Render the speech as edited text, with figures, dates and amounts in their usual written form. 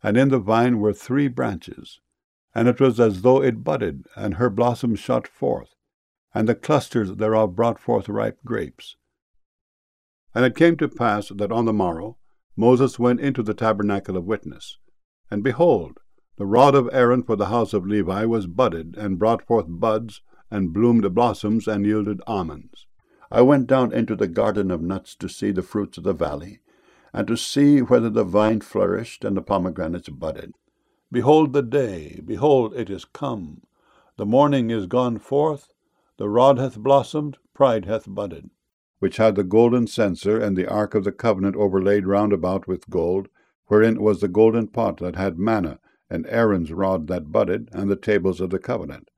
and in the vine were 3 branches, and it was as though it budded, and her blossoms shot forth, and the clusters thereof brought forth ripe grapes. And it came to pass that on the morrow Moses went into the tabernacle of witness, and behold, the rod of Aaron for the house of Levi was budded, and brought forth buds, and bloomed blossoms, and yielded almonds. I went down into the garden of nuts to see the fruits of the valley, and to see whether the vine flourished and the pomegranates budded. Behold the day, behold, it is come. The morning is gone forth, the rod hath blossomed, pride hath budded, which had the golden censer and the ark of the covenant overlaid round about with gold, wherein was the golden pot that had manna, and Aaron's rod that budded, and the tables of the covenant.